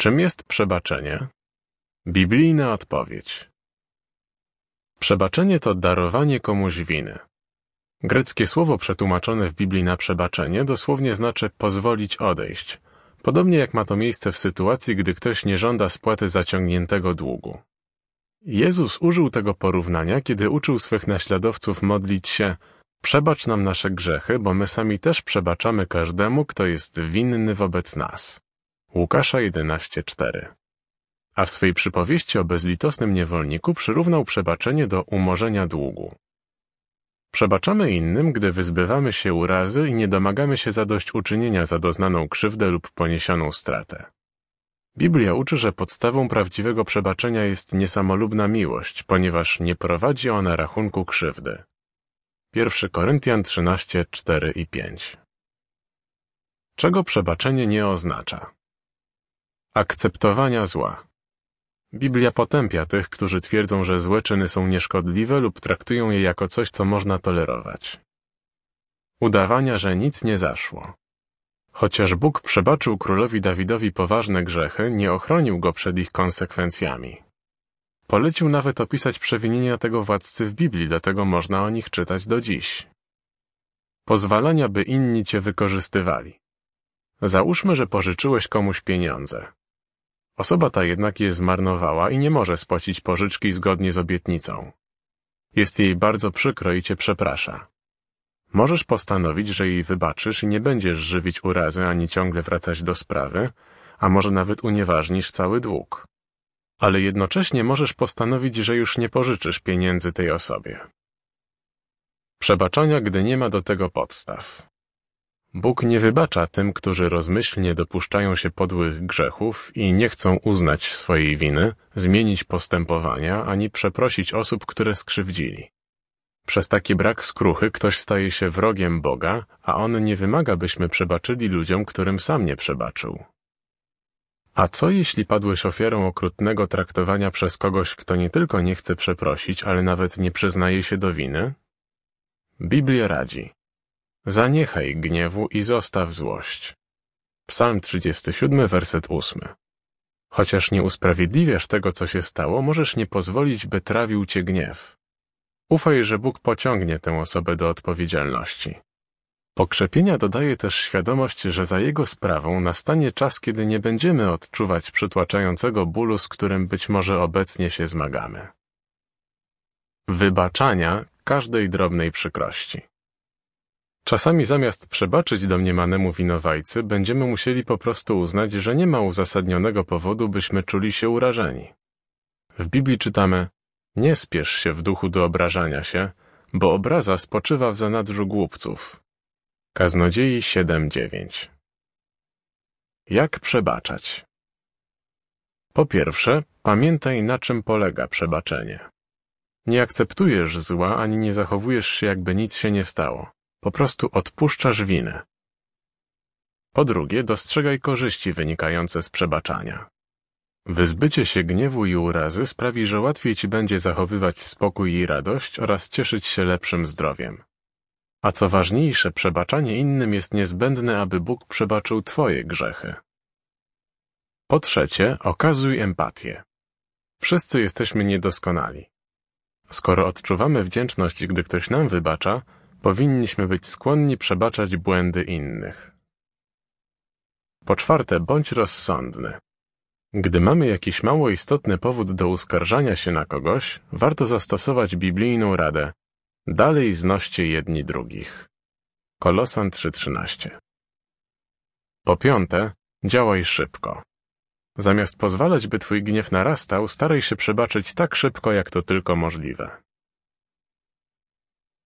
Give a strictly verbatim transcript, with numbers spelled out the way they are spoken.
Czym jest przebaczenie? Biblijna odpowiedź. Przebaczenie to darowanie komuś winy. Greckie słowo przetłumaczone w Biblii na przebaczenie dosłownie znaczy pozwolić odejść, podobnie jak ma to miejsce w sytuacji, gdy ktoś nie żąda spłaty zaciągniętego długu. Jezus użył tego porównania, kiedy uczył swych naśladowców modlić się: przebacz nam nasze grzechy, bo my sami też przebaczamy każdemu, kto jest winny wobec nas. Łukasza jedenaście cztery. A w swej przypowieści o bezlitosnym niewolniku przyrównał przebaczenie do umorzenia długu. Przebaczamy innym, gdy wyzbywamy się urazy i nie domagamy się zadośćuczynienia za doznaną krzywdę lub poniesioną stratę. Biblia uczy, że podstawą prawdziwego przebaczenia jest niesamolubna miłość, ponieważ nie prowadzi ona rachunku krzywdy. pierwszy Koryntian trzynaście cztery i pięć. Czego przebaczenie nie oznacza? Akceptowania zła. Biblia potępia tych, którzy twierdzą, że złe czyny są nieszkodliwe lub traktują je jako coś, co można tolerować. Udawania, że nic nie zaszło. Chociaż Bóg przebaczył królowi Dawidowi poważne grzechy, nie ochronił go przed ich konsekwencjami. Polecił nawet opisać przewinienia tego władcy w Biblii, dlatego można o nich czytać do dziś. Pozwalania, by inni cię wykorzystywali. Załóżmy, że pożyczyłeś komuś pieniądze. Osoba ta jednak je zmarnowała i nie może spłacić pożyczki zgodnie z obietnicą. Jest jej bardzo przykro i cię przeprasza. Możesz postanowić, że jej wybaczysz i nie będziesz żywić urazy ani ciągle wracać do sprawy, a może nawet unieważnisz cały dług. Ale jednocześnie możesz postanowić, że już nie pożyczysz pieniędzy tej osobie. Przebaczania, gdy nie ma do tego podstaw. Bóg nie wybacza tym, którzy rozmyślnie dopuszczają się podłych grzechów i nie chcą uznać swojej winy, zmienić postępowania, ani przeprosić osób, które skrzywdzili. Przez taki brak skruchy ktoś staje się wrogiem Boga, a On nie wymaga, byśmy przebaczyli ludziom, którym sam nie przebaczył. A co jeśli padłeś ofiarą okrutnego traktowania przez kogoś, kto nie tylko nie chce przeprosić, ale nawet nie przyznaje się do winy? Biblia radzi: zaniechaj gniewu i zostaw złość. Psalm trzydziesty siódmy, werset ósmy. Chociaż nie usprawiedliwiasz tego, co się stało, możesz nie pozwolić, by trawił cię gniew. Ufaj, że Bóg pociągnie tę osobę do odpowiedzialności. Pokrzepienia dodaje też świadomość, że za Jego sprawą nastanie czas, kiedy nie będziemy odczuwać przytłaczającego bólu, z którym być może obecnie się zmagamy. Wybaczania każdej drobnej przykrości. Czasami zamiast przebaczyć domniemanemu winowajcy, będziemy musieli po prostu uznać, że nie ma uzasadnionego powodu, byśmy czuli się urażeni. W Biblii czytamy: nie spiesz się w duchu do obrażania się, bo obraza spoczywa w zanadrzu głupców. Kaznodziei siedem dziewięć. Jak przebaczać? Po pierwsze, pamiętaj, na czym polega przebaczenie. Nie akceptujesz zła, ani nie zachowujesz się, jakby nic się nie stało. Po prostu odpuszczasz winę. Po drugie, dostrzegaj korzyści wynikające z przebaczania. Wyzbycie się gniewu i urazy sprawi, że łatwiej ci będzie zachowywać spokój i radość oraz cieszyć się lepszym zdrowiem. A co ważniejsze, przebaczanie innym jest niezbędne, aby Bóg przebaczył twoje grzechy. Po trzecie, okazuj empatię. Wszyscy jesteśmy niedoskonali. Skoro odczuwamy wdzięczność, gdy ktoś nam wybacza, powinniśmy być skłonni przebaczać błędy innych. Po czwarte, bądź rozsądny. Gdy mamy jakiś mało istotny powód do uskarżania się na kogoś, warto zastosować biblijną radę: dalej znoście jedni drugich. Kolosan trzy trzynaście. Po piąte, działaj szybko. Zamiast pozwalać, by twój gniew narastał, staraj się przebaczyć tak szybko, jak to tylko możliwe.